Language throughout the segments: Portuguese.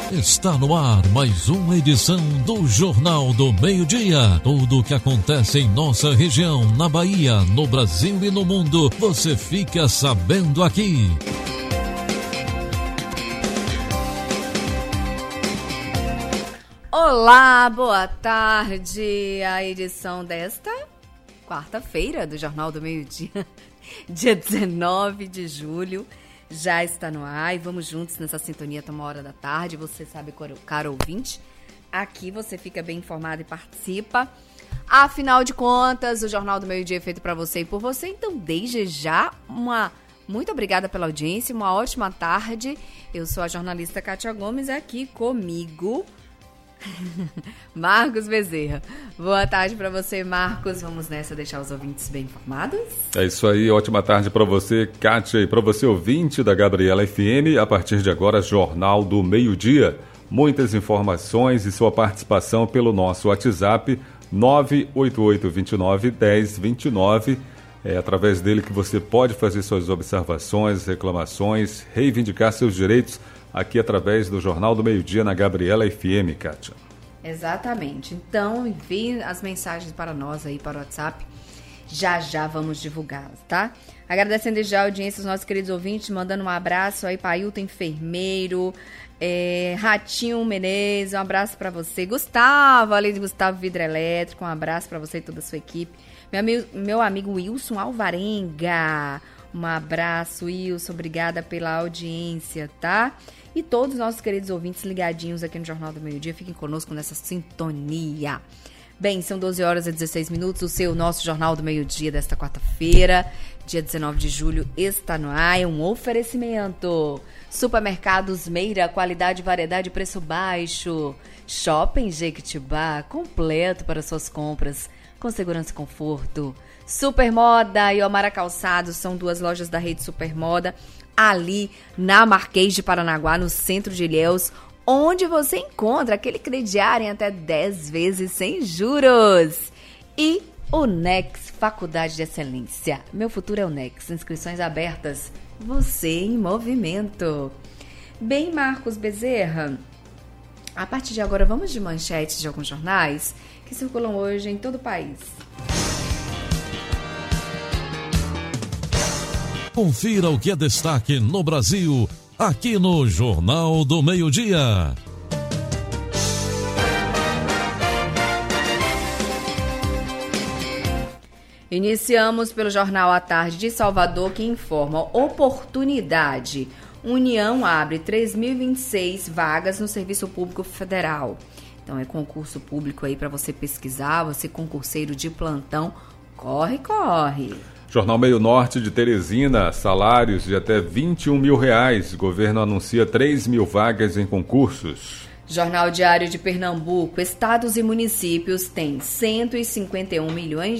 Está no ar mais uma edição do Jornal do Meio-Dia. Tudo o que acontece em nossa região, na Bahia, no Brasil e no mundo, você fica sabendo aqui. Olá, boa tarde. A edição desta quarta-feira do Jornal do Meio-Dia, dia 19 de julho. Já está no ar e vamos juntos nessa sintonia até 1h da tarde. Você sabe, caro ouvinte, aqui você fica bem informado e participa. Afinal de contas, o Jornal do Meio-Dia é feito para você e por você. Então, desde já, muito obrigada pela audiência, uma ótima tarde. Eu sou a jornalista Kátia Gomes, aqui comigo Marcos Bezerra. Boa tarde para você, Marcos. Vamos nessa deixar os ouvintes bem informados? É isso aí, ótima tarde para você, Kátia, e para você, ouvinte da Gabriela FM. A partir de agora, Jornal do Meio-Dia. Muitas informações e sua participação pelo nosso WhatsApp 988291029. É através dele que você pode fazer suas observações, reclamações, reivindicar seus direitos aqui através do Jornal do Meio-Dia na Gabriela FM, Kátia. Exatamente. Então, envie as mensagens para nós aí, para o WhatsApp. Já vamos divulgá-las, tá? Agradecendo já a audiência dos nossos queridos ouvintes, mandando um abraço aí para Ailton Enfermeiro, Ratinho Menezes, um abraço para você. Gustavo, além de Gustavo Vidro Elétrico, um abraço para você e toda a sua equipe. Meu amigo Wilson Alvarenga, um abraço, Wilson, obrigada pela audiência, tá? E todos os nossos queridos ouvintes ligadinhos aqui no Jornal do Meio-Dia, fiquem conosco nessa sintonia. Bem, são 12h16, nosso Jornal do Meio-Dia desta quarta-feira, dia 19 de julho, está no ar, é um oferecimento. Supermercados Meira, qualidade, variedade e preço baixo. Shopping Jequitibá, completo para suas compras, com segurança e conforto. Supermoda e Omara Calçados são duas lojas da rede Supermoda, ali na Marquês de Paranaguá, no centro de Ilhéus, onde você encontra aquele crediário em até 10 vezes sem juros. E o Nex, Faculdade de Excelência. Meu futuro é o Nex, inscrições abertas, você em movimento. Bem, Marcos Bezerra, a partir de agora vamos de manchetes de alguns jornais que circulam hoje em todo o país. Confira o que é destaque no Brasil, aqui no Jornal do Meio-Dia. Iniciamos pelo Jornal à Tarde de Salvador, que informa oportunidade. União abre 3.026 vagas no Serviço Público Federal. Então é concurso público aí para você pesquisar, você concurseiro de plantão, corre. Jornal Meio Norte de Teresina, salários de até R$21 mil. Governo anuncia 3.000 vagas em concursos. Jornal Diário de Pernambuco, estados e municípios têm 151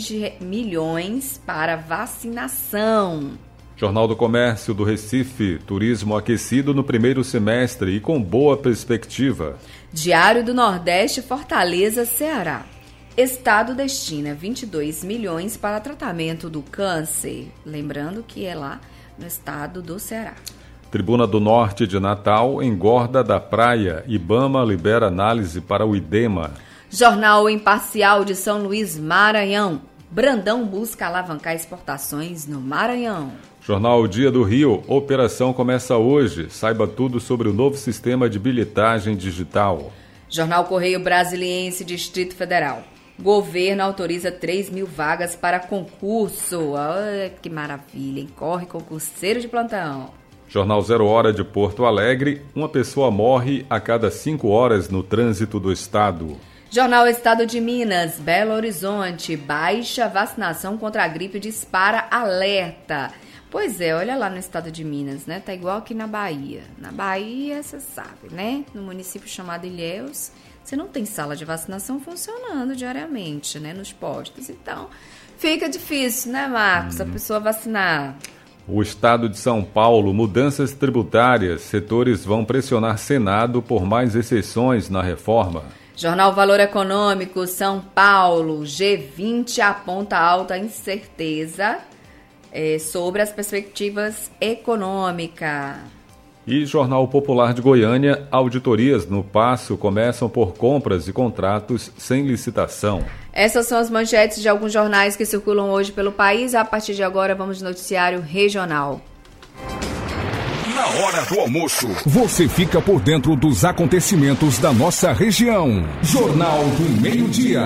milhões para vacinação. Jornal do Comércio do Recife, turismo aquecido no primeiro semestre e com boa perspectiva. Diário do Nordeste, Fortaleza, Ceará. Estado destina 22 milhões para tratamento do câncer. Lembrando que é lá no estado do Ceará. Tribuna do Norte de Natal, engorda da praia. IBAMA libera análise para o edema. Jornal Imparcial de São Luís, Maranhão. Brandão busca alavancar exportações no Maranhão. Jornal Dia do Rio, operação começa hoje. Saiba tudo sobre o novo sistema de bilhetagem digital. Jornal Correio Brasiliense, Distrito Federal. Governo autoriza 3.000 vagas para concurso. Olha que maravilha, hein? Corre, concurseiro de plantão. Jornal 0 Hora de Porto Alegre. Uma pessoa morre a cada 5 horas no trânsito do estado. Jornal Estado de Minas, Belo Horizonte. Baixa vacinação contra a gripe dispara alerta. Pois é, olha lá no estado de Minas, né? Tá igual aqui na Bahia. Na Bahia, você sabe, né? No município chamado Ilhéus, você não tem sala de vacinação funcionando diariamente, né? Nos postos. Então, fica difícil, né, Marcos? A pessoa vacinar. O estado de São Paulo, mudanças tributárias. Setores vão pressionar Senado por mais exceções na reforma. Jornal Valor Econômico, São Paulo. G20 aponta alta incerteza sobre as perspectivas econômicas. E Jornal Popular de Goiânia, auditorias no Paço começam por compras e contratos sem licitação. Essas são as manchetes de alguns jornais que circulam hoje pelo país. A partir de agora, vamos no noticiário regional. Na hora do almoço, você fica por dentro dos acontecimentos da nossa região. Jornal do Meio-Dia.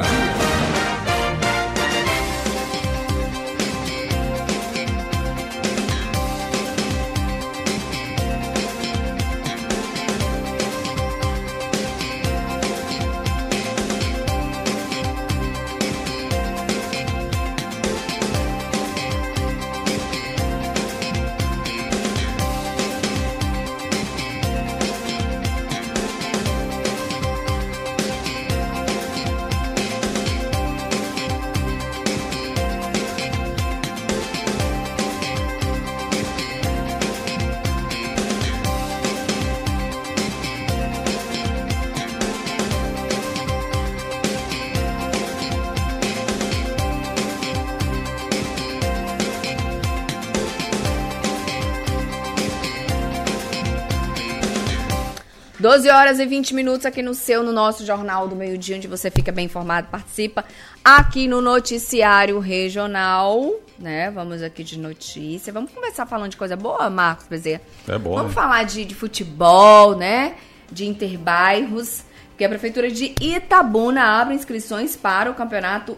12 horas e 20 minutos aqui no nosso Jornal do Meio-Dia, onde você fica bem informado, participa aqui no Noticiário Regional, né? Vamos aqui de notícia. Vamos começar falando de coisa boa, Marcos Bezerra? É bom. Vamos falar de futebol, né? De Interbairros, porque a Prefeitura de Itabuna abre inscrições para o Campeonato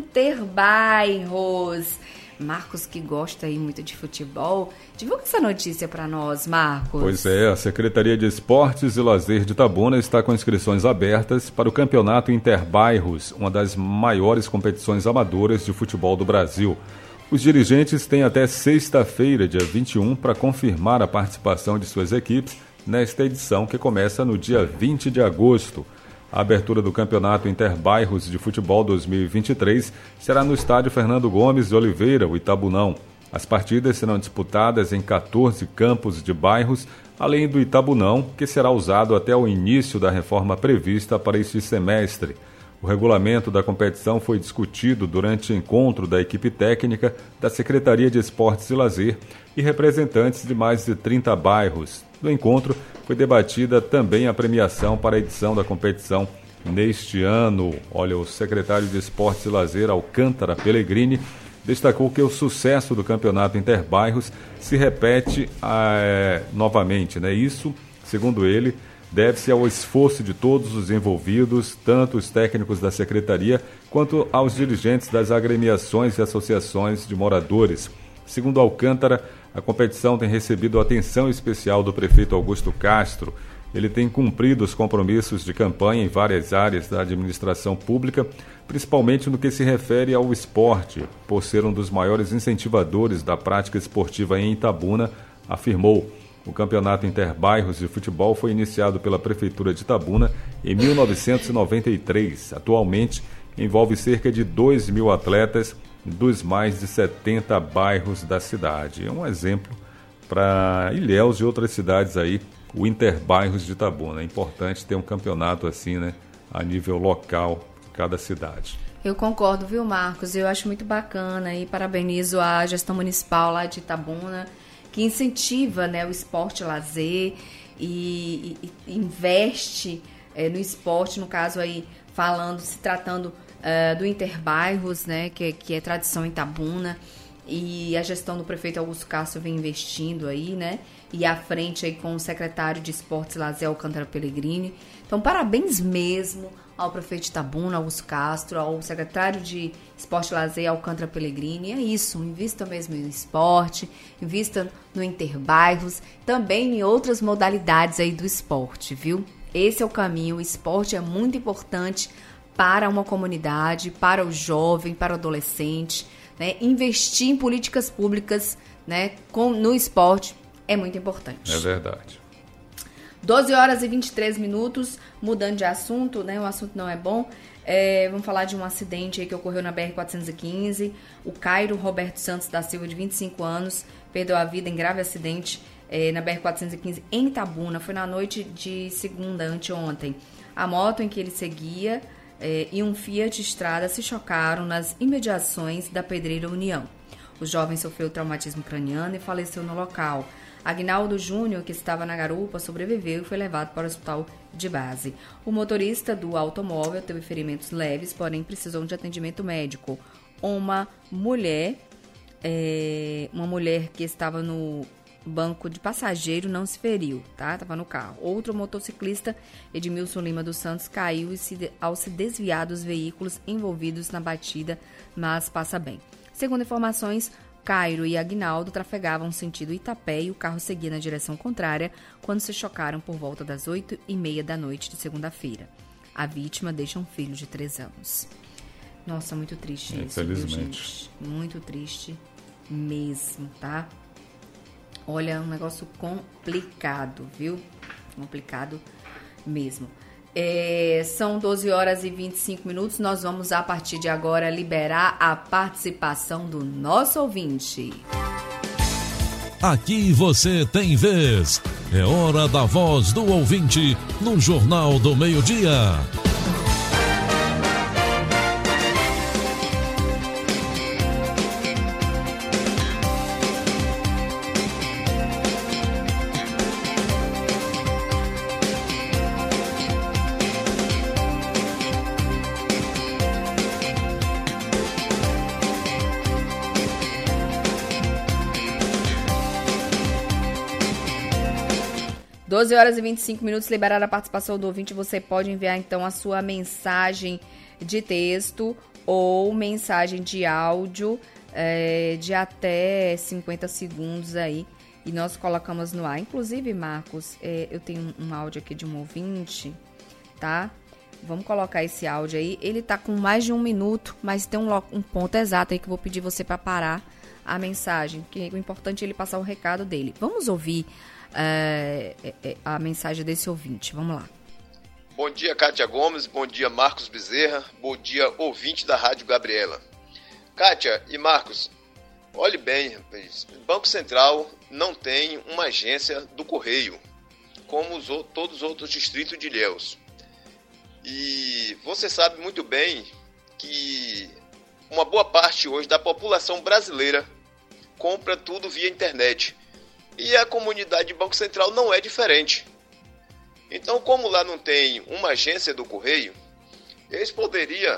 Interbairros. Marcos, que gosta aí muito de futebol, divulga essa notícia para nós, Marcos. Pois é, a Secretaria de Esportes e Lazer de Itabuna está com inscrições abertas para o Campeonato Interbairros, uma das maiores competições amadoras de futebol do Brasil. Os dirigentes têm até sexta-feira, dia 21, para confirmar a participação de suas equipes nesta edição, que começa no dia 20 de agosto. A abertura do Campeonato Interbairros de Futebol 2023 será no estádio Fernando Gomes de Oliveira, o Itabunão. As partidas serão disputadas em 14 campos de bairros, além do Itabunão, que será usado até o início da reforma prevista para este semestre. O regulamento da competição foi discutido durante o encontro da equipe técnica da Secretaria de Esportes e Lazer e representantes de mais de 30 bairros. No encontro, foi debatida também a premiação para a edição da competição neste ano. Olha, o secretário de Esportes e Lazer, Alcântara Pellegrini, destacou que o sucesso do Campeonato Interbairros se repete novamente, né? Isso, segundo ele, deve-se ao esforço de todos os envolvidos, tanto os técnicos da Secretaria quanto aos dirigentes das agremiações e associações de moradores. Segundo Alcântara, a competição tem recebido atenção especial do prefeito Augusto Castro. Ele tem cumprido os compromissos de campanha em várias áreas da administração pública, principalmente no que se refere ao esporte, por ser um dos maiores incentivadores da prática esportiva em Itabuna, afirmou. O Campeonato Interbairros de Futebol foi iniciado pela Prefeitura de Itabuna em 1993. Atualmente, envolve cerca de 2.000 atletas dos mais de 70 bairros da cidade. É um exemplo para Ilhéus e outras cidades aí, o Interbairros de Itabuna. É importante ter um campeonato assim, né, a nível local de cada cidade. Eu concordo, viu, Marcos? Eu acho muito bacana e parabenizo a gestão municipal lá de Itabuna, que incentiva, né, o esporte lazer e investe no esporte, no caso aí, se tratando do Interbairros, né, que é tradição em Itabuna, e a gestão do prefeito Augusto Castro vem investindo aí, né, e à frente aí com o secretário de Esportes e Lazer, Alcântara Pellegrini. Então, parabéns mesmo ao prefeito de Itabuna, Augusto Castro, ao secretário de Esporte e Lazer, Alcântara Pellegrini. É isso, invista mesmo no esporte, invista no Interbairros, também em outras modalidades aí do esporte, viu? Esse é o caminho, o esporte é muito importante para uma comunidade, para o jovem, para o adolescente, né? Investir em políticas públicas, né, no esporte é muito importante. É verdade. 12 horas e 23 minutos, mudando de assunto, né? O assunto não é bom. Vamos falar de um acidente aí que ocorreu na BR-415. O Cairo Roberto Santos da Silva, de 25 anos, perdeu a vida em grave acidente na BR-415 em Itabuna. Foi na noite de segunda, anteontem. A moto em que ele seguia e um Fiat Strada se chocaram nas imediações da Pedreira União. O jovem sofreu traumatismo craniano e faleceu no local. Aguinaldo Júnior, que estava na garupa, sobreviveu e foi levado para o hospital de base. O motorista do automóvel teve ferimentos leves, porém precisou de atendimento médico. Uma mulher que estava no banco de passageiro não se feriu, tá? Estava no carro. Outro motociclista, Edmilson Lima dos Santos, caiu ao se desviar dos veículos envolvidos na batida, mas passa bem. Segundo informações, Cairo e Aguinaldo trafegavam sentido Itapé e o carro seguia na direção contrária quando se chocaram por volta das 8h30 da noite de segunda-feira. A vítima deixa um filho de 3 anos. Nossa, muito triste isso, viu, gente? Muito triste mesmo, tá? Olha, é um negócio complicado, viu? Complicado mesmo. São 12h25. Nós vamos, a partir de agora, liberar a participação do nosso ouvinte. Aqui você tem vez. É hora da voz do ouvinte no Jornal do Meio-Dia. 12h25, liberar a participação do ouvinte. Você pode enviar, então, a sua mensagem de texto ou mensagem de áudio de até 50 segundos aí. E nós colocamos no ar. Inclusive, Marcos, eu tenho um áudio aqui de um ouvinte, tá? Vamos colocar esse áudio aí. Ele tá com mais de 1 minuto, mas tem um ponto exato aí que eu vou pedir você para parar a mensagem. Que o importante é ele passar o recado dele. Vamos ouvir a mensagem desse ouvinte. Vamos lá. Bom dia, Kátia Gomes. Bom dia, Marcos Bezerra. Bom dia, ouvinte da Rádio Gabriela. Kátia e Marcos, olhe bem, rapaz. O Banco Central não tem uma agência do Correio, como todos os outros distritos de Ilhéus. E você sabe muito bem que uma boa parte hoje da população brasileira compra tudo via internet. E a comunidade de Banco Central não é diferente. Então, como lá não tem uma agência do Correio, eles poderiam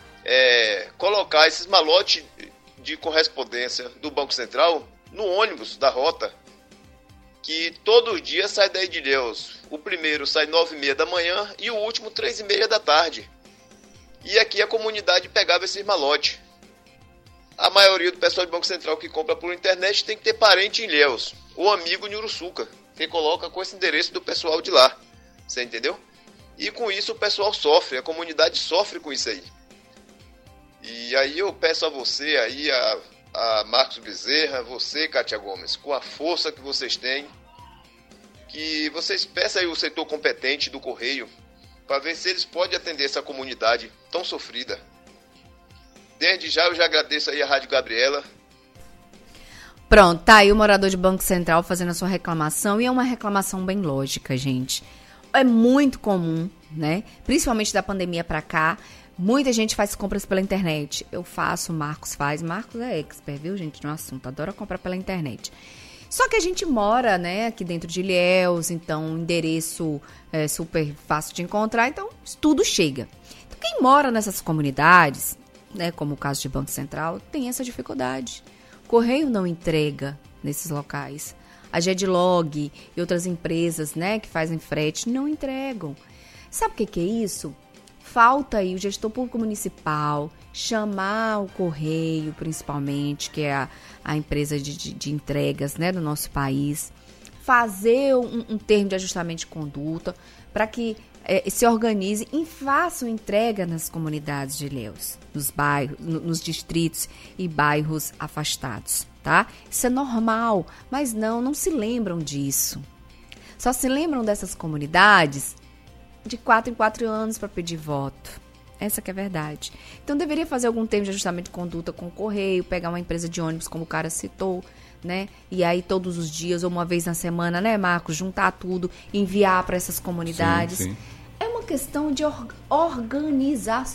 colocar esses malotes de correspondência do Banco Central no ônibus da rota, que todos os dias sai daí de Ilhéus. O primeiro sai 9h30 da manhã e o último 3h30 da tarde. E aqui a comunidade pegava esses malotes. A maioria do pessoal do Banco Central que compra por internet tem que ter parente em Ilhéus, ou amigo em Uruçuca, que coloca com esse endereço do pessoal de lá. Você entendeu? E com isso o pessoal sofre, a comunidade sofre com isso aí. E aí eu peço a você aí, a Marcos Bezerra, você, Kátia Gomes, com a força que vocês têm, que vocês peçam aí o setor competente do Correio, para ver se eles podem atender essa comunidade tão sofrida. Desde já eu já agradeço aí a Rádio Gabriela. Pronto, tá aí o morador de Banco Central fazendo a sua reclamação, e é uma reclamação bem lógica, gente. É muito comum, né? Principalmente da pandemia pra cá, muita gente faz compras pela internet. Eu faço, Marcos faz. Marcos é expert, viu, gente, no assunto. Adora comprar pela internet. Só que a gente mora, né, aqui dentro de Ilhéus, então o endereço é super fácil de encontrar, então tudo chega. Então quem mora nessas comunidades, né, como o caso de Banco Central, tem essa dificuldade. O Correio não entrega nesses locais. A Gedlog e outras empresas, né, que fazem frete não entregam. Sabe o que é isso? Falta aí o gestor público municipal chamar o Correio, principalmente, que é a empresa de entregas, né, do nosso país, fazer um termo de ajustamento de conduta para que se organize e façam entrega nas comunidades de Ilhéus, nos bairros, nos distritos e bairros afastados, tá? Isso é normal, mas não se lembram disso. Só se lembram dessas comunidades de 4 em 4 anos para pedir voto. Essa que é a verdade. Então deveria fazer algum termo de ajustamento de conduta com o Correio, pegar uma empresa de ônibus, como o cara citou, né? E aí todos os dias ou uma vez na semana, né, Marcos, juntar tudo, enviar para essas comunidades. Sim. É uma questão de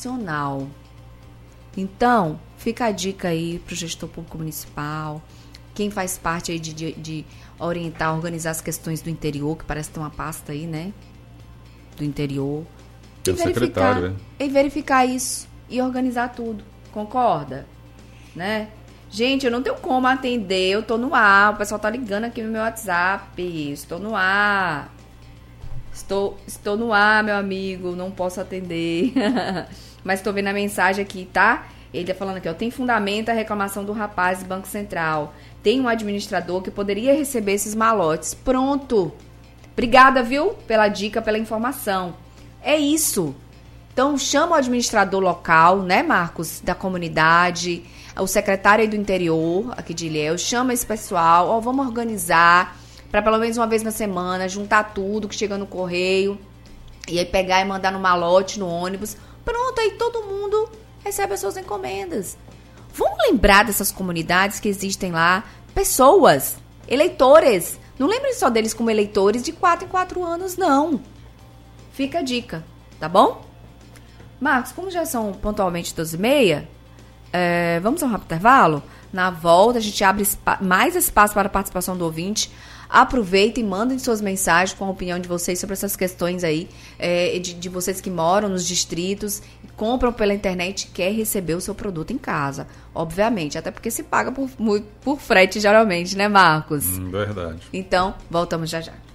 organizacional. Então, fica a dica aí pro gestor público municipal, Quem faz parte aí de orientar, organizar as questões do interior, que parece ter uma pasta aí, né? Do interior. Pelo secretário, né? E verificar isso e organizar tudo. Concorda? Né? Gente, eu não tenho como atender, eu tô no ar. O pessoal tá ligando aqui no meu WhatsApp. Estou no ar. Estou no ar, meu amigo. Não posso atender. Mas tô vendo a mensagem aqui, tá? Ele tá falando aqui, ó. Tem fundamento a reclamação do rapaz do Banco Central. Tem um administrador que poderia receber esses malotes. Pronto. Obrigada, viu? Pela dica, pela informação. É isso. Então, chama o administrador local, né, Marcos? Da comunidade, o secretário aí do interior, aqui de Ilhéus. Chama esse pessoal. Ó, vamos organizar para pelo menos uma vez na semana, juntar tudo que chega no correio. E aí pegar e mandar no malote, no ônibus. Pronto, aí todo mundo recebe as suas encomendas. Vamos lembrar dessas comunidades que existem lá. Pessoas, eleitores. Não lembrem só deles como eleitores de 4 em 4 anos, não. Fica a dica, tá bom? Marcos, como já são pontualmente 12h30, vamos a um rápido intervalo? Na volta, a gente abre mais espaço para a participação do ouvinte. Aproveitem e mandem suas mensagens com a opinião de vocês sobre essas questões aí, de vocês que moram nos distritos, compram pela internet e quer receber o seu produto em casa. Obviamente, até porque se paga por frete geralmente, né, Marcos? Verdade. Então, voltamos já já.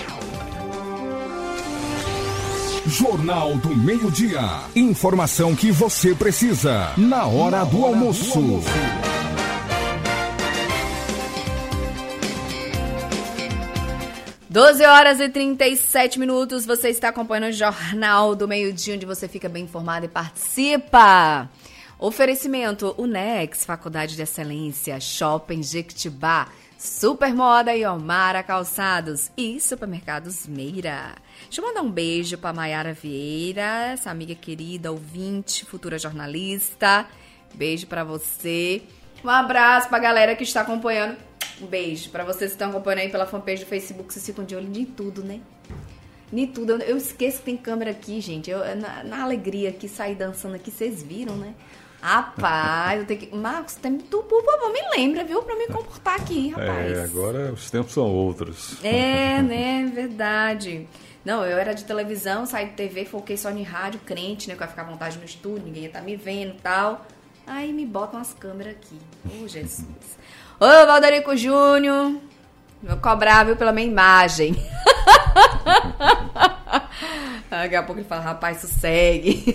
Jornal do Meio-Dia. Informação que você precisa na hora do almoço. 12h37, você está acompanhando o Jornal do Meio-Dia, onde você fica bem informado e participa. Oferecimento Unex, Faculdade de Excelência, Shopping Jequitibá, Supermoda e Omara Calçados e Supermercados Meira. Deixa eu mandar um beijo para Maiara Vieira, essa amiga querida, ouvinte, futura jornalista. Beijo para você. Um abraço para a galera que está acompanhando. Um beijo para vocês que estão acompanhando aí pela fanpage do Facebook. Vocês ficam de olho em tudo, né? Em tudo. Eu esqueço que tem câmera aqui, gente. Na alegria aqui, sair dançando aqui, vocês viram, né? Rapaz, eu tenho que... Marcos, por favor, me lembra, viu? Pra me comportar aqui, rapaz. Agora os tempos são outros. Né? Verdade. Não, eu era de televisão, saí de TV, foquei só em rádio, crente, né? Que eu ia ficar à vontade no estúdio, ninguém ia estar me vendo e tal. Aí me botam as câmeras aqui. Ô, Jesus. Ô, Valderico Júnior, vou cobrar, viu, pela minha imagem. Daqui a pouco ele fala, rapaz, sossegue.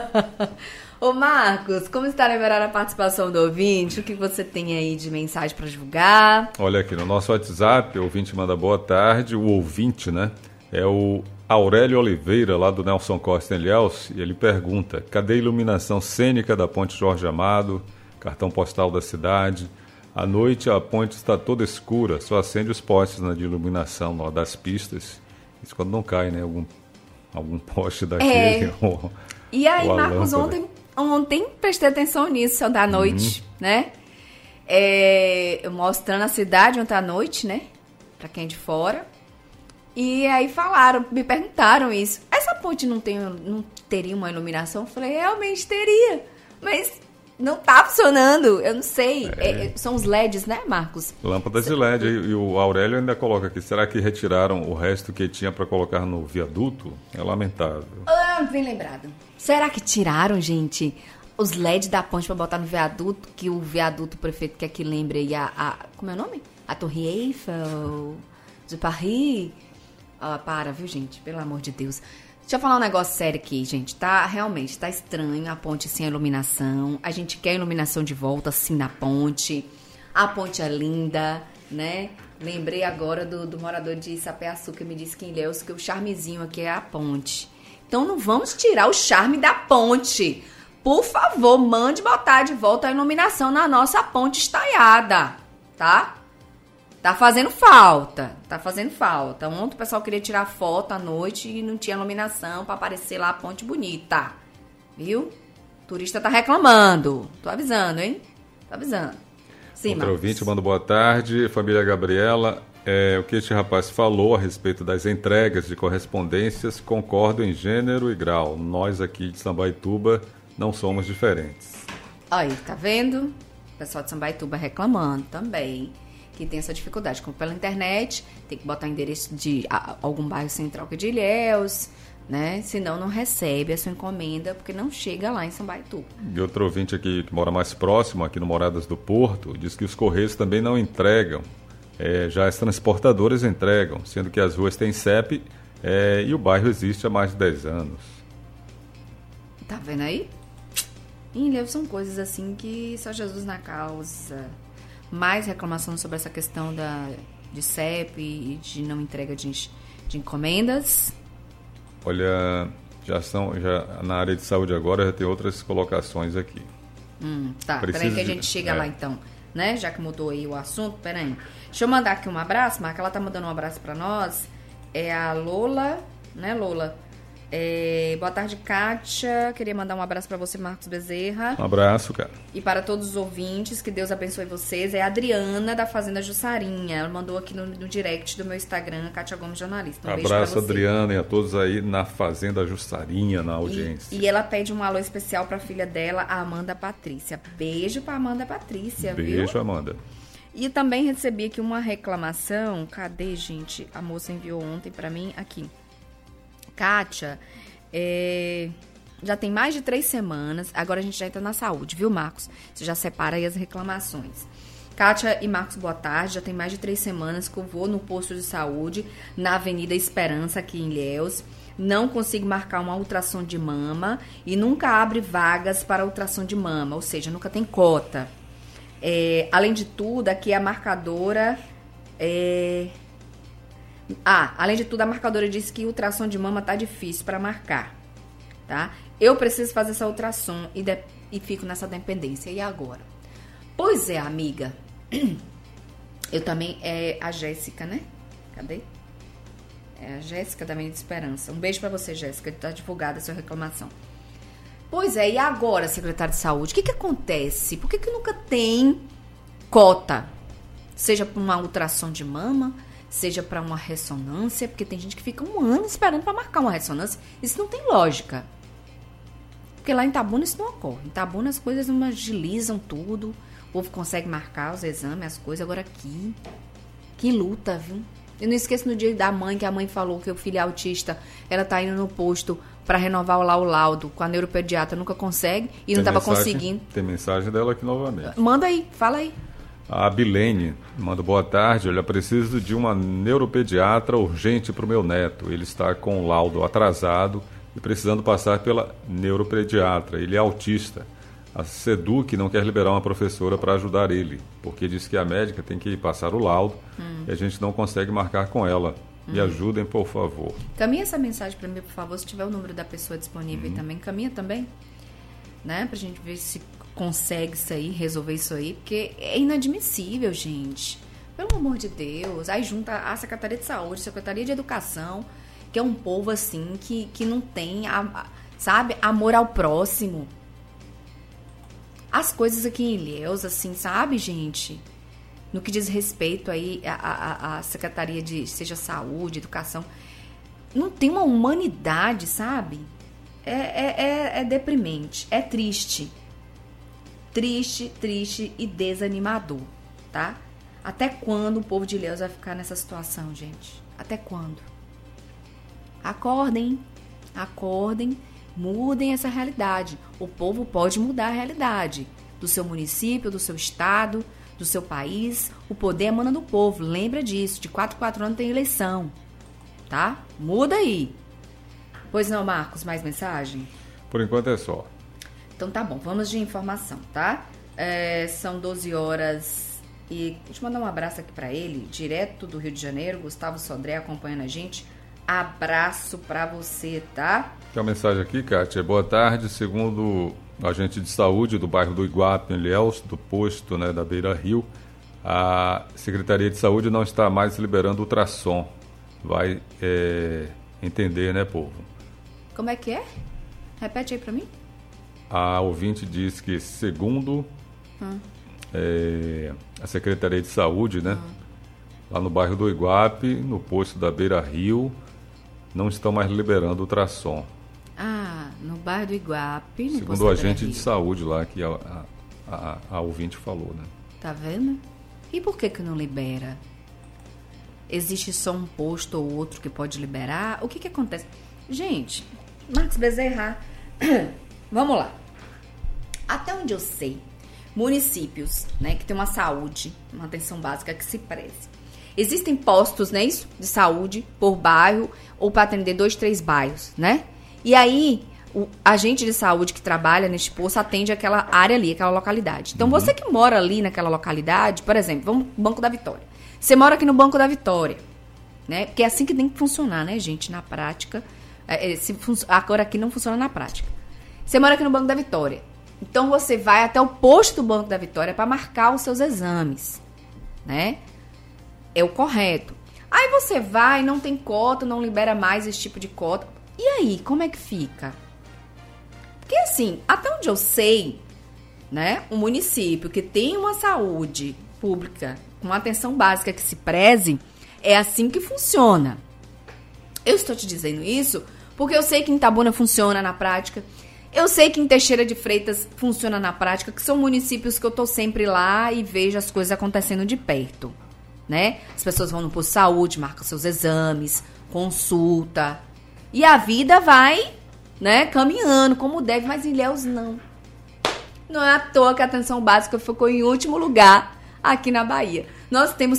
Ô, Marcos, como está liberada a participação do ouvinte? O que você tem aí de mensagem para divulgar? Olha aqui, no nosso WhatsApp, o ouvinte manda boa tarde. O ouvinte, né, é o Aurélio Oliveira, lá do Nelson Costa em Ilhéus, e ele pergunta, cadê a iluminação cênica da Ponte Jorge Amado, cartão postal da cidade? À noite a ponte está toda escura, só acende os postes, né, de iluminação lá das pistas. Isso quando não cai, né, algum poste daquele. E aí, Marcos, ontem prestei atenção nisso, da noite, né? Mostrando a cidade ontem à noite, né? Pra quem é de fora. E aí me perguntaram isso. Essa ponte não teria uma iluminação? Eu falei, realmente teria. Mas não tá funcionando, eu não sei. São os LEDs, né, Marcos? Lâmpadas de LED. E o Aurélio ainda coloca aqui, será que retiraram o resto que tinha para colocar no viaduto? É lamentável. Bem lembrado. Será que tiraram, gente, os LEDs da ponte para botar no viaduto? Que o viaduto, o prefeito quer que lembre aí como é o nome? A Torre Eiffel de Paris. Para, viu, gente? Pelo amor de Deus. Deixa eu falar um negócio sério aqui, gente. Realmente, tá estranho a ponte sem a iluminação. A gente quer a iluminação de volta, assim, na ponte. A ponte é linda, né? Lembrei agora do morador de Sapé-Açu, que me disse que em Ilhéus, que o charmezinho aqui é a ponte. Então, não vamos tirar o charme da ponte. Por favor, mande botar de volta a iluminação na nossa ponte estaiada, tá? Tá fazendo falta. Ontem o pessoal queria tirar foto à noite e não tinha iluminação pra aparecer lá a ponte bonita. Viu? O turista tá reclamando. Tô avisando, hein? Tô avisando. Sim, outro ouvinte, manda boa tarde. Família Gabriela, o que este rapaz falou a respeito das entregas de correspondências, concordo em gênero e grau. Nós aqui de Sambaituba não somos diferentes. Aí, tá vendo? O pessoal de Sambaituba reclamando também. que tem essa dificuldade. Como pela internet, tem que botar endereço de algum bairro central que é de Ilhéus, né? Senão não recebe a sua encomenda, porque não chega lá em São Baituba. E outro ouvinte aqui que mora mais próximo, aqui no Moradas do Porto, diz que os Correios também não entregam. Já as transportadoras entregam, sendo que as ruas têm CEP e o bairro existe há mais de 10 anos. Tá vendo aí? Em Ilhéus são coisas assim que só Jesus na causa. Mais reclamação sobre essa questão de CEP e de não entrega de encomendas. Olha, já na área de saúde agora já tem outras colocações aqui. Tá, peraí que a gente chega lá então, né? Já que mudou aí o assunto, peraí. Deixa eu mandar aqui um abraço, Marca, ela tá mandando um abraço pra nós. É a Lola, né, Lola? Boa tarde, Kátia. Queria mandar um abraço para você, Marcos Bezerra. Um abraço, cara. E para todos os ouvintes, que Deus abençoe vocês. É a Adriana, da Fazenda Jussarinha. Ela mandou aqui no direct do meu Instagram, Kátia Gomes Jornalista. Um beijo pra você. Adriana, e a todos aí na Fazenda Jussarinha, na audiência. E ela pede um alô especial para a filha dela, a Amanda Patrícia. Beijo para Amanda Patrícia, Beijo, viu? Amanda. E também recebi aqui uma reclamação. Cadê, gente? A moça enviou ontem para mim, aqui. Kátia, já tem mais de 3 semanas, agora a gente já entra na saúde, viu, Marcos? Você já separa aí as reclamações. Kátia e Marcos, boa tarde. Já tem mais de 3 semanas que eu vou no posto de saúde, na Avenida Esperança, aqui em Ilhéus. Não consigo marcar uma ultrassom de mama e nunca abre vagas para ultrassom de mama, ou seja, nunca tem cota. Além de tudo, aqui a marcadora... além de tudo, a marcadora disse que ultrassom de mama tá difícil para marcar, tá? Eu preciso fazer essa ultrassom e fico nessa dependência. E agora? Pois é, amiga. Eu também, a Jéssica, né? Cadê? É a Jéssica da Avenida Esperança. Um beijo para você, Jéssica, tá divulgada a sua reclamação. Pois é, e agora, secretário de saúde? O que acontece? Por que nunca tem cota? Seja para uma ultrassom de mama, seja para uma ressonância, porque tem gente que fica 1 ano esperando para marcar uma ressonância. Isso não tem lógica. Porque lá em Itabuna isso não ocorre. Em Itabuna as coisas não agilizam tudo. O povo consegue marcar os exames, as coisas. Agora aqui, que luta, viu? Eu não esqueço no dia da mãe, que a mãe falou que o filho é autista. Ela tá indo no posto para renovar o laudo com a neuropediatra. Nunca consegue e não estava conseguindo. Tem mensagem dela aqui novamente. Manda aí, fala aí. A Bilene manda boa tarde. Olha, preciso de uma neuropediatra urgente para o meu neto. Ele está com o laudo atrasado e precisando passar pela neuropediatra. Ele é autista. A SEDUC não quer liberar uma professora para ajudar ele, porque diz que a médica tem que passar o laudo e a gente não consegue marcar com ela. Me ajudem, por favor. Caminha essa mensagem para mim, por favor. Se tiver o número da pessoa disponível também, caminha também, né? Pra gente ver se consegue isso aí, resolver isso aí, porque é inadmissível, gente. Pelo amor de Deus. Aí junta a Secretaria de Saúde, Secretaria de Educação, que é um povo assim que não tem, sabe, amor ao próximo. As coisas aqui em Ilhéus, assim, sabe, gente? No que diz respeito aí à Secretaria de, seja Saúde, Educação, não tem uma humanidade, sabe? É deprimente, é triste. Triste e desanimador, tá? Até quando o povo de Ilhéus vai ficar nessa situação, gente? Até quando? Acordem, mudem essa realidade. O povo pode mudar a realidade do seu município, do seu estado, do seu país. O poder emana do povo, lembra disso. De 4 em 4 anos tem eleição, tá? Muda aí. Pois não, Marcos, mais mensagem? Por enquanto é só. Então tá bom, vamos de informação, tá? São 12 horas e deixa eu mandar um abraço aqui pra ele, direto do Rio de Janeiro, Gustavo Sodré acompanhando a gente. Abraço pra você, tá? Tem uma mensagem aqui, Kátia. Boa tarde. Segundo o agente de saúde do bairro do Iguape, em Ilhéus, do posto, né, da Beira Rio, a Secretaria de Saúde não está mais liberando ultrassom. Vai entender, né, povo? Como é que é? Repete aí pra mim. A ouvinte diz que, segundo a Secretaria de Saúde, né, lá no bairro do Iguape, no posto da Beira Rio, não estão mais liberando ultrassom. No bairro do Iguape, no segundo o agente de saúde lá, que a ouvinte falou, né? Tá vendo? E por que não libera? Existe só um posto ou outro que pode liberar? O que acontece? Gente, Marcos Bezerra, vamos lá. Até onde eu sei, municípios, né, que tem uma saúde, uma atenção básica que se preze. Existem postos, né, isso, de saúde por bairro ou para atender 2, 3 bairros, né? E aí, o agente de saúde que trabalha neste posto atende aquela área ali, aquela localidade. Então, você que mora ali naquela localidade, por exemplo, vamos no Banco da Vitória. Você mora aqui no Banco da Vitória, né? Porque é assim que tem que funcionar, né, gente, na prática. Agora aqui não funciona na prática. Você mora aqui no Banco da Vitória. Então, você vai até o posto do Banco da Vitória para marcar os seus exames, né? É o correto. Aí você vai, não tem cota, não libera mais esse tipo de cota. E aí, como é que fica? Porque assim, até onde eu sei, né? Um município que tem uma saúde pública com atenção básica que se preze, é assim que funciona. Eu estou te dizendo isso porque eu sei que em Itabuna funciona na prática. Eu sei que em Teixeira de Freitas funciona na prática, que são municípios que eu tô sempre lá e vejo as coisas acontecendo de perto, né? As pessoas vão no posto de saúde, marcam seus exames, consulta. E a vida vai, né, caminhando como deve, mas Ilhéus não. Não é à toa que a atenção básica ficou em último lugar aqui na Bahia. Nós temos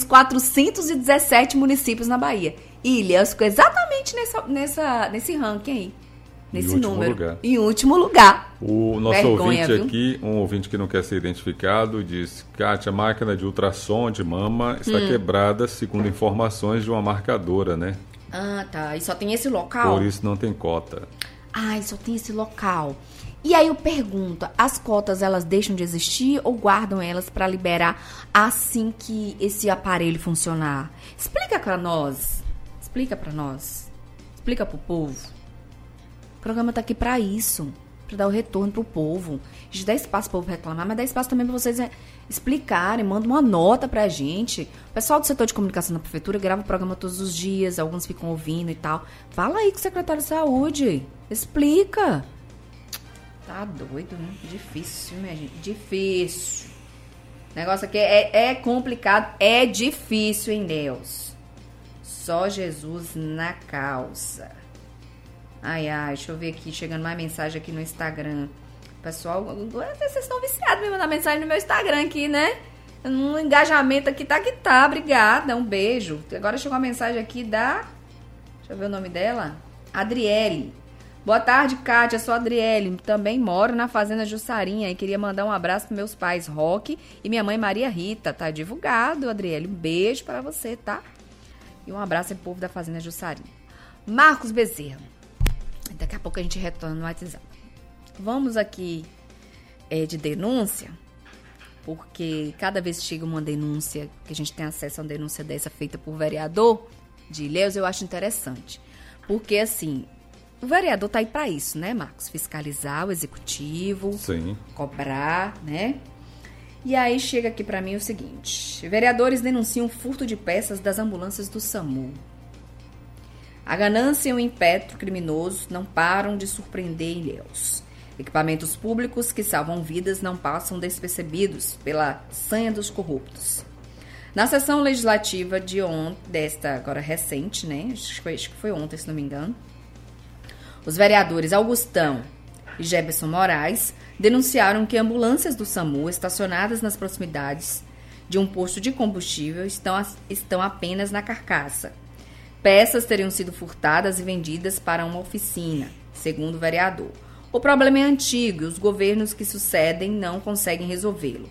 417 municípios na Bahia. E Ilhéus ficou exatamente nesse ranking aí. Nesse número. Em último lugar. O nosso ouvinte aqui, um ouvinte que não quer ser identificado, diz: Kátia, a máquina de ultrassom de mama está quebrada, segundo informações de uma marcadora, né? Ah, tá. E só tem esse local? Por isso não tem cota. Ah, só tem esse local. E aí eu pergunto, as cotas elas deixam de existir ou guardam elas para liberar assim que esse aparelho funcionar? Explica para nós. Explica para nós. Explica pro povo. O programa tá aqui para isso, para dar o retorno pro povo. A gente dá espaço pro povo reclamar, mas dá espaço também para vocês explicarem, manda uma nota pra gente. O pessoal do setor de comunicação da prefeitura grava o programa todos os dias, alguns ficam ouvindo e tal. Fala aí com o secretário de saúde, explica. Tá doido, né? Difícil, minha gente, difícil. O negócio aqui é complicado, é difícil, hein, Deus? Só Jesus na causa. Ai, deixa eu ver aqui, chegando mais mensagem aqui no Instagram. Pessoal, vocês estão viciados me mandar mensagem no meu Instagram aqui, né? Um engajamento aqui tá que tá, obrigada, um beijo. Agora chegou uma mensagem aqui da... Deixa eu ver o nome dela. Adriele. Boa tarde, Kátia, sou a Adriele. Também moro na Fazenda Jussarinha e queria mandar um abraço para meus pais, Roque e minha mãe Maria Rita. Tá divulgado, Adriele. Um beijo para você, tá? E um abraço pro povo da Fazenda Jussarinha. Marcos Bezerra. Daqui a pouco a gente retorna no WhatsApp. Vamos aqui de denúncia, porque cada vez que chega uma denúncia, que a gente tem acesso a uma denúncia dessa feita por vereador de Ilhéus, eu acho interessante. Porque, assim, o vereador tá aí para isso, né, Marcos? Fiscalizar o executivo, sim, cobrar, né? E aí chega aqui para mim o seguinte: vereadores denunciam furto de peças das ambulâncias do SAMU. A ganância e o impétuo criminoso não param de surpreender Ilhéus. Equipamentos públicos que salvam vidas não passam despercebidos pela sanha dos corruptos. Na sessão legislativa de ontem, desta agora recente, né? Acho que foi ontem, se não me engano, os vereadores Augustão e Jefferson Moraes denunciaram que ambulâncias do SAMU estacionadas nas proximidades de um posto de combustível estão apenas na carcaça. Peças teriam sido furtadas e vendidas para uma oficina, segundo o vereador. O problema é antigo e os governos que sucedem não conseguem resolvê-lo.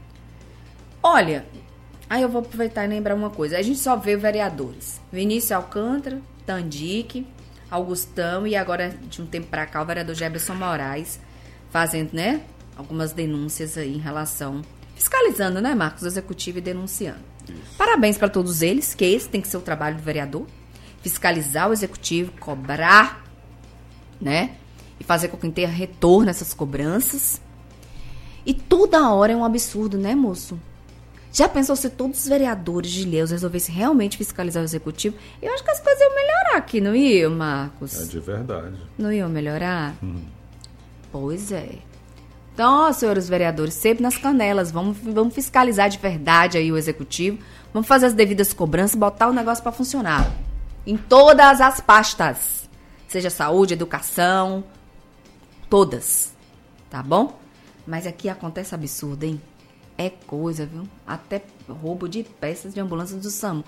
Olha, aí eu vou aproveitar e lembrar uma coisa. A gente só vê vereadores. Vinícius Alcântara, Tandique, Augustão e agora, de um tempo para cá, o vereador Jefferson Moraes fazendo, né, algumas denúncias aí em relação... Fiscalizando, né, Marcos? O executivo e denunciando. Isso. Parabéns para todos eles, que esse tem que ser o trabalho do vereador. Fiscalizar o executivo, cobrar, né? E fazer com que tenha retorno nessas cobranças. E toda hora é um absurdo, né, moço? Já pensou se todos os vereadores de Ilhéus resolvessem realmente fiscalizar o executivo? Eu acho que as coisas iam melhorar aqui, não iam, Marcos? É de verdade. Não iam melhorar? Pois é. Então, ó, senhores vereadores, sempre nas canelas, vamos fiscalizar de verdade aí o executivo, vamos fazer as devidas cobranças, botar o negócio para funcionar. Em todas as pastas, seja saúde, educação, todas, tá bom? Mas aqui acontece absurdo, hein? É coisa, viu? Até roubo de peças de ambulância do SAMU.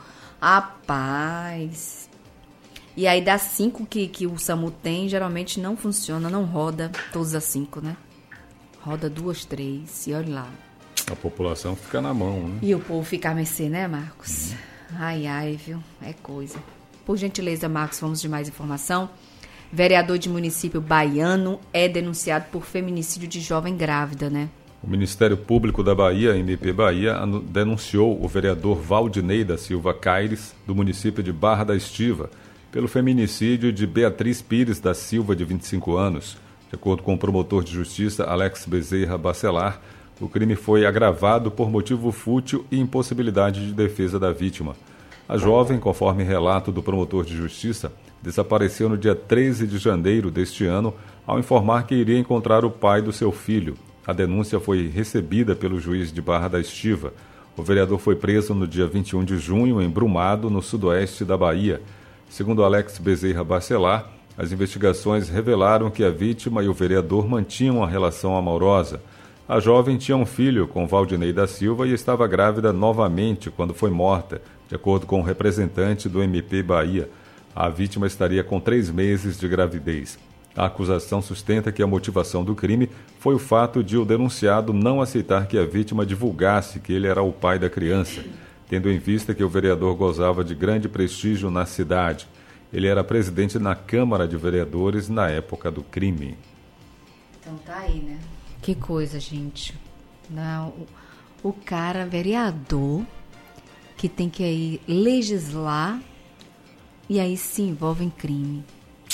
Rapaz. E aí das 5 que o SAMU tem, geralmente não funciona, não roda todas as 5, né? Roda 2, 3, e olha lá. A população fica na mão, né? E o povo fica a mercê, né, Marcos? Ai, viu? É coisa. Por gentileza, Marcos, vamos de mais informação. Vereador de município baiano é denunciado por feminicídio de jovem grávida, né? O Ministério Público da Bahia, MP Bahia, denunciou o vereador Valdinei da Silva Caires, do município de Barra da Estiva, pelo feminicídio de Beatriz Pires da Silva, de 25 anos. De acordo com o promotor de justiça Alex Bezerra Bacelar, o crime foi agravado por motivo fútil e impossibilidade de defesa da vítima. A jovem, conforme relato do promotor de justiça, desapareceu no dia 13 de janeiro deste ano ao informar que iria encontrar o pai do seu filho. A denúncia foi recebida pelo juiz de Barra da Estiva. O vereador foi preso no dia 21 de junho em Brumado, no sudoeste da Bahia. Segundo Alex Bezerra Bacelar, as investigações revelaram que a vítima e o vereador mantinham uma relação amorosa. A jovem tinha um filho com Valdinei da Silva e estava grávida novamente quando foi morta, de acordo com o representante do MP Bahia. A vítima estaria com 3 meses de gravidez. A acusação sustenta que a motivação do crime foi o fato de o denunciado não aceitar que a vítima divulgasse que ele era o pai da criança, tendo em vista que o vereador gozava de grande prestígio na cidade. Ele era presidente na Câmara de Vereadores na época do crime. Então tá aí, né? Que coisa, gente. Não, o cara, vereador, que tem que aí legislar e aí se envolve em crime.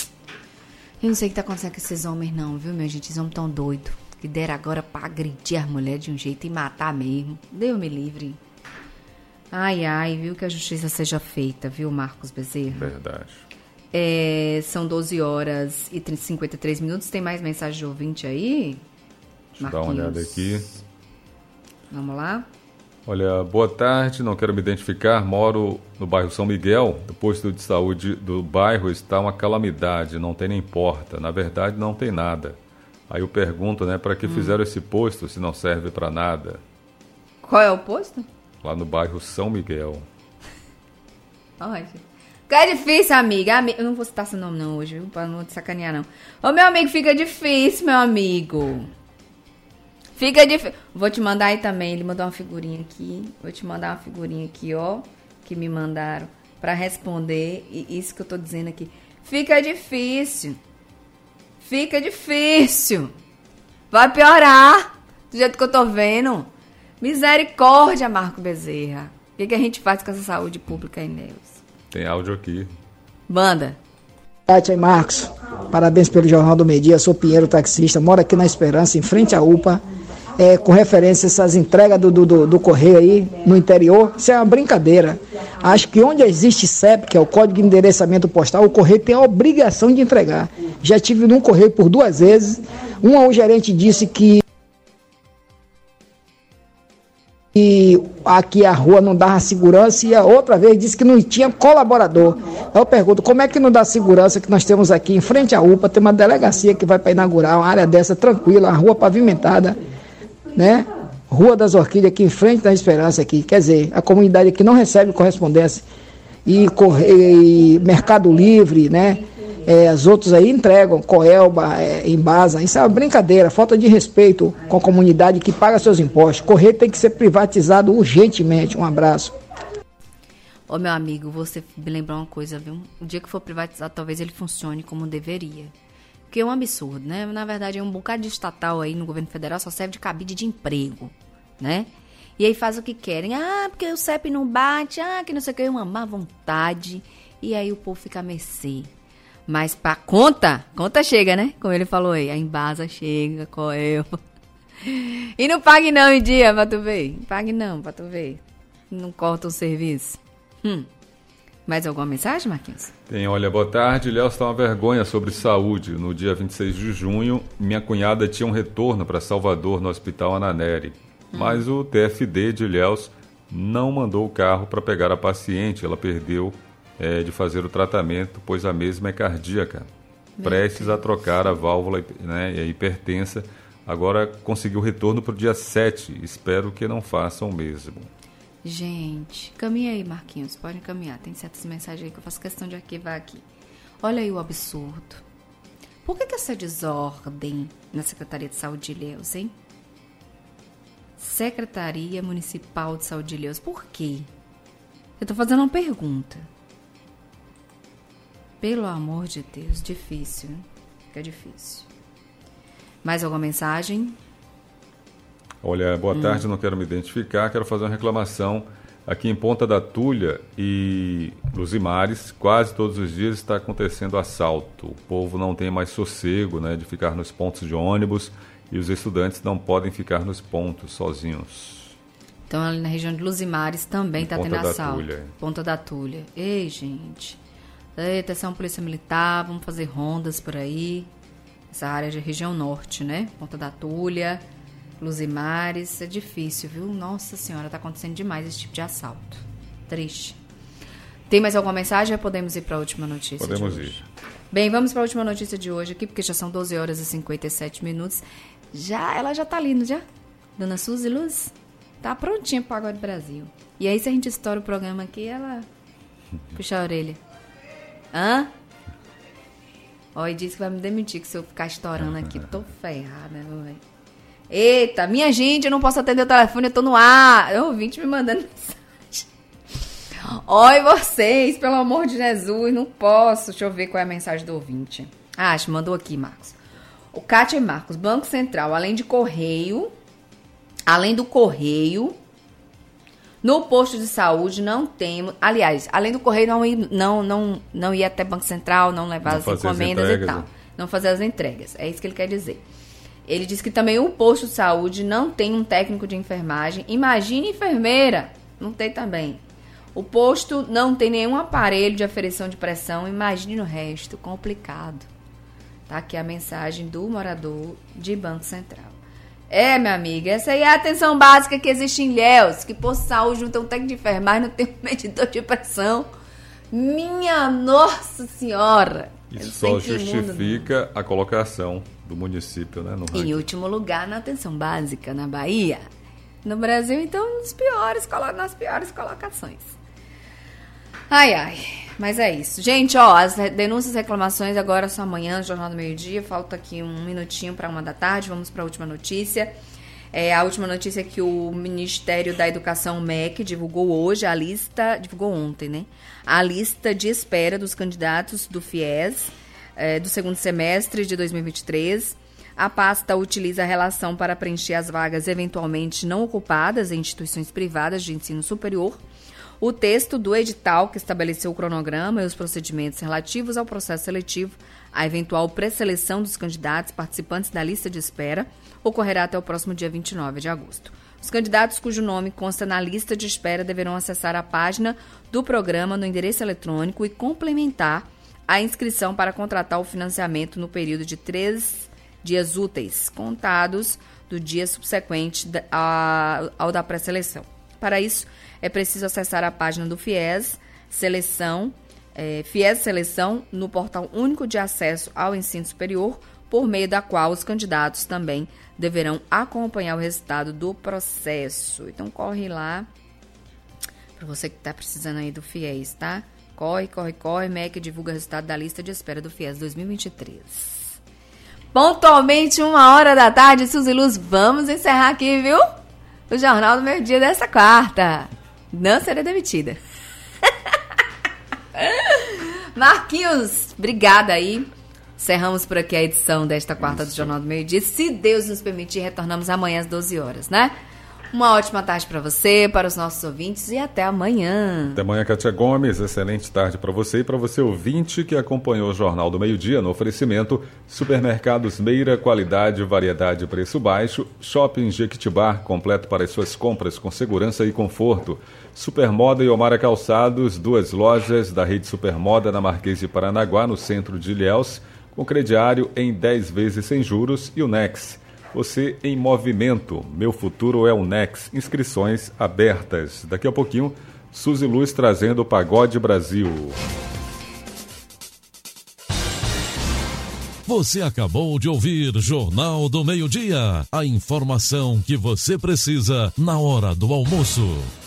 Eu não sei o que tá acontecendo com esses homens não, viu, minha gente? Esses homens tão doidos. Que deram agora pra agredir as mulheres de um jeito e matar mesmo. Deus me livre. Ai, viu, que a justiça seja feita, viu, Marcos Bezerra? Verdade. São 12 horas e 53 minutos. Tem mais mensagem de ouvinte aí? Deixa eu dar uma olhada aqui. Vamos lá? Olha, boa tarde, não quero me identificar, moro no bairro São Miguel. O posto de saúde do bairro está uma calamidade, não tem nem porta. Na verdade, não tem nada. Aí eu pergunto, né, para que fizeram esse posto se não serve para nada? Qual é o posto? Lá no bairro São Miguel. Olha, fica difícil, amiga. Eu não vou citar seu nome não hoje, viu? Pra não te sacanear, não. Ô, meu amigo, fica difícil, meu amigo. Fica difícil. Vou te mandar aí também. Ele mandou uma figurinha aqui. Vou te mandar uma figurinha aqui, ó. Que me mandaram pra responder. E isso que eu tô dizendo aqui. Fica difícil. Fica difícil. Vai piorar. Do jeito que eu tô vendo. Misericórdia, Marco Bezerra. O que a gente faz com essa saúde pública aí, Neus? Tem áudio aqui. Manda. Kátia e Marcos, parabéns pelo Jornal do Meio Dia. Sou Pinheiro, taxista, moro aqui na Esperança, em frente à UPA. Com referência a essas entregas do correio aí no interior, isso é uma brincadeira. Acho que onde existe CEP, que é o Código de Endereçamento Postal, o correio tem a obrigação de entregar. Já tive num correio por 2 vezes. O gerente disse que aqui a rua não dava segurança e a outra vez disse que não tinha colaborador. Eu pergunto, como é que não dá segurança que nós temos aqui em frente à UPA, tem uma delegacia que vai para inaugurar uma área dessa tranquila, uma rua pavimentada, né? Rua das Orquídeas aqui em frente da Esperança aqui, quer dizer, a comunidade aqui não recebe correspondência e Mercado Livre, né? Os outros aí entregam, Coelba, Embasa, isso é uma brincadeira, falta de respeito com a comunidade que paga seus impostos. Correio tem que ser privatizado urgentemente. Um abraço. Ô, meu amigo, você me lembrou uma coisa, viu? O dia que for privatizado, talvez ele funcione como deveria. Porque é um absurdo, né? Na verdade, é um bocado de estatal aí no governo federal, só serve de cabide de emprego, né? E aí faz o que querem. Ah, porque o CEP não bate, que não sei o que, uma má vontade. E aí o povo fica a mercê. Mas pra conta chega, né? Como ele falou aí, a Embasa chega, Coelba. E não pague não em dia, pra tu ver. Não pague não, pra tu ver. Não corta o serviço. Mais alguma mensagem, Marquinhos? Tem, olha, boa tarde. Léo, está uma vergonha sobre saúde. No dia 26 de junho, minha cunhada tinha um retorno para Salvador, no Hospital Ananeri. Mas o TFD de Ilhéus não mandou o carro para pegar a paciente. Ela perdeu de fazer o tratamento, pois a mesma é cardíaca. Prestes a trocar a válvula, né, e a hipertensa. Agora conseguiu retorno para o dia 7. Espero que não façam o mesmo. Gente, caminha aí, Marquinhos. Pode caminhar. Tem certas mensagens aí que eu faço questão de arquivar aqui. Olha aí o absurdo. Por que essa desordem na Secretaria de Saúde de Ilhéus, hein? Secretaria Municipal de Saúde de Ilhéus. Por quê? Eu tô fazendo uma pergunta. Pelo amor de Deus, difícil, hein? Fica difícil. Mais alguma mensagem? Olha, boa tarde, não quero me identificar, quero fazer uma reclamação. Aqui em Ponta da Tulha e Luzimares, quase todos os dias está acontecendo assalto. O povo não tem mais sossego, né, de ficar nos pontos de ônibus e os estudantes não podem ficar nos pontos sozinhos. Então, ali na região de Luzimares também está tendo assalto. Tulha. Ponta da Tulha. Ei, gente. Eita, essa é uma polícia militar, vamos fazer rondas por aí. Essa área de região norte, né? Ponta da Tulha, Luzimares, é difícil, viu? Nossa Senhora, tá acontecendo demais esse tipo de assalto. Triste. Tem mais alguma mensagem ou podemos ir para a última notícia? Podemos ir. Bem, vamos para a última notícia de hoje aqui, porque já são 12 horas e 57 minutos. Ela já tá ali, não já? Dona Suzy Luz? Tá prontinha pro Pagode Brasil. E aí, se a gente estoura o programa aqui, ela puxa a orelha. Hã? Ó, e disse que vai me demitir, que se eu ficar estourando aqui, tô ferrada, meu velho. Eita, minha gente, eu não posso atender o telefone, eu tô no ar. O ouvinte me mandando mensagem. Oi, vocês, pelo amor de Jesus, não posso. Deixa eu ver qual é a mensagem do ouvinte. Acho, mandou aqui, Marcos. O Kátia e Marcos, Banco Central, além do correio, no posto de saúde não temos... Aliás, além do correio, não ir até Banco Central, não levar as encomendas e tal. Não fazer as entregas. É isso que ele quer dizer. Ele diz que também o posto de saúde não tem um técnico de enfermagem. Imagine enfermeira. Não tem também. O posto não tem nenhum aparelho de aferição de pressão. Imagine o resto. Complicado. Tá aqui a mensagem do morador de Banco Central. Minha amiga, essa aí é a atenção básica que existe em Ilhéus, que posto de saúde não tem um técnico de enfermagem, não tem um medidor de pressão. Minha Nossa Senhora! Isso só justifica a colocação do município, né, no ranking. Em último lugar na atenção básica, na Bahia. No Brasil, então, nas piores colocações. Ai, mas é isso. Gente, ó, as denúncias e reclamações agora são amanhã, no Jornal do Meio-Dia. Falta aqui um minutinho para 1h. Vamos para a última notícia. A última notícia é que o Ministério da Educação, o MEC, divulgou ontem, né? A lista de espera dos candidatos do FIES do segundo semestre de 2023. A pasta utiliza a relação para preencher as vagas eventualmente não ocupadas em instituições privadas de ensino superior. O texto do edital que estabeleceu o cronograma e os procedimentos relativos ao processo seletivo, a eventual pré-seleção dos candidatos participantes da lista de espera, ocorrerá até o próximo dia 29 de agosto. Os candidatos cujo nome consta na lista de espera deverão acessar a página do programa no endereço eletrônico e complementar a inscrição para contratar o financiamento no período de 3 dias úteis, contados do dia subsequente ao da pré-seleção. Para isso, é preciso acessar a página do FIES Seleção no portal único de acesso ao ensino superior, por meio da qual os candidatos também deverão acompanhar o resultado do processo. Então, corre lá, para você que está precisando aí do FIES, tá? Corre, MEC divulga o resultado da lista de espera do FIES 2023. Pontualmente, 1h, Suzy Luz, vamos encerrar aqui, viu? O Jornal do Meio-Dia dessa quarta. Não serei demitida. Marquinhos, obrigada aí. Encerramos por aqui a edição desta quarta do Jornal do Meio-Dia. Se Deus nos permitir, retornamos amanhã às 12 horas, né? Uma ótima tarde para você, para os nossos ouvintes e até amanhã. Até amanhã, Kátia Gomes. Excelente tarde para você e para você ouvinte que acompanhou o Jornal do Meio-Dia no oferecimento Supermercados Meira, qualidade, variedade e preço baixo. Shopping Jequitibá, completo para as suas compras com segurança e conforto. Supermoda e Omara Calçados, 2 lojas da rede Supermoda na Marquês de Paranaguá, no centro de Ilhéus, com crediário em 10 vezes sem juros, e o Nex. Você em movimento. Meu futuro é o Nex. Inscrições abertas. Daqui a pouquinho, Suzy Luz trazendo o Pagode Brasil. Você acabou de ouvir Jornal do Meio-Dia. A informação que você precisa na hora do almoço.